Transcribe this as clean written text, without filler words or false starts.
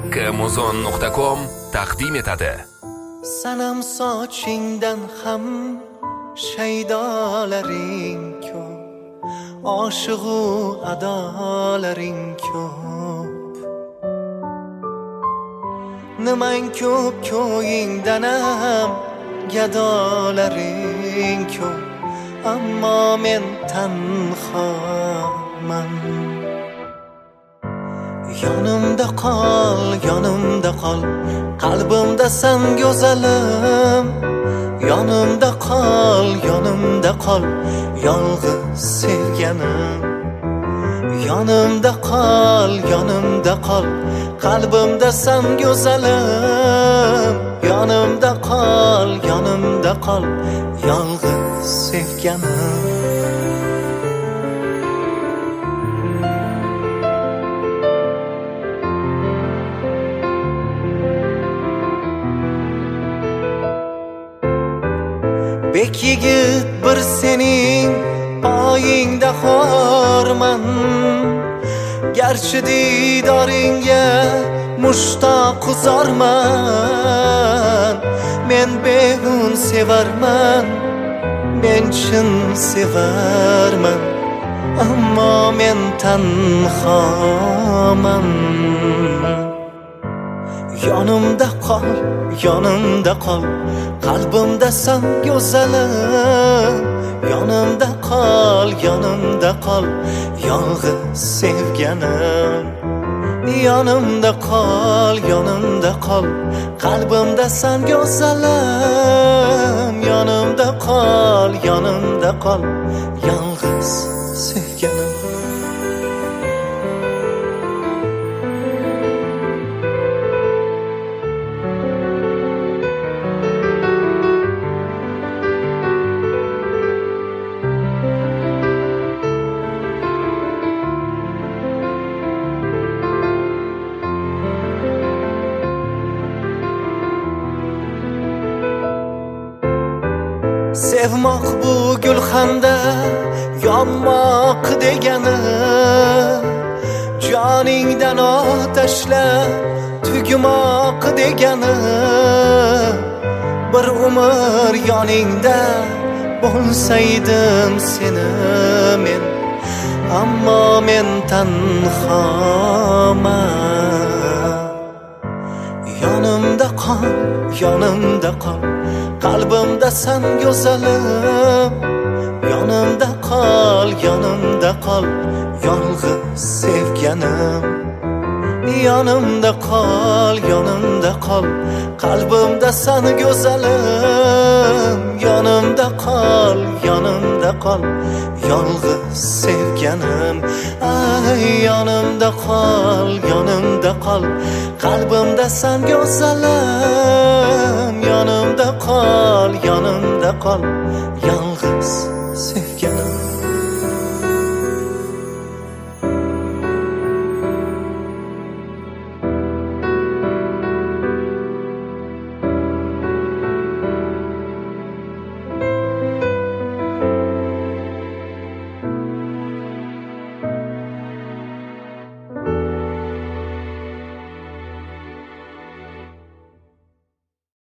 hakkimuzon.com taqdim etadi. Sanam sochingdan ham shaydolaring ko'p, oshiqu adolaring ko'p. Nimang ko'p ko'yingdan ham gadolaring ko'p, ammo men tanhoman. Yonimda qol, qalbimda san go'zalim. Yonimda qol, yolg'iz sevganim. Yonimda qol, qalbimda san go'zalim. Yonimda qol, yolg'iz sevganim. Bek yigit bir sening poyingda xorman, garchi didoringga mushtoq uzorman. Men behun sevarman, men chin sevarman, ammo men tanhoman. Yonimda qol, qalbimda san go'zalim. Yonimda qol, yolg'iz sevganim. Yonimda qol, qalbimda san go'zalim. Yonimda qol, yolg'iz sevganim. Sevmoq bu gulxanda yonmoq degani, joningdan otashlar tugmoq degani. Bir umr yoningda bo'lsaydim seni men, ammo men tanhoman. Yonimda qol, qalbimda san go'zalim. Yonimda qol, yolg'iz sevganim. Yonimda qol, qalbimda san go'zalim. Yonimda qol, yolg'iz sevganim. Ay, yonimda qol, qalbimda san go'zalim. Yonimda qol, yolg'iz sevganim.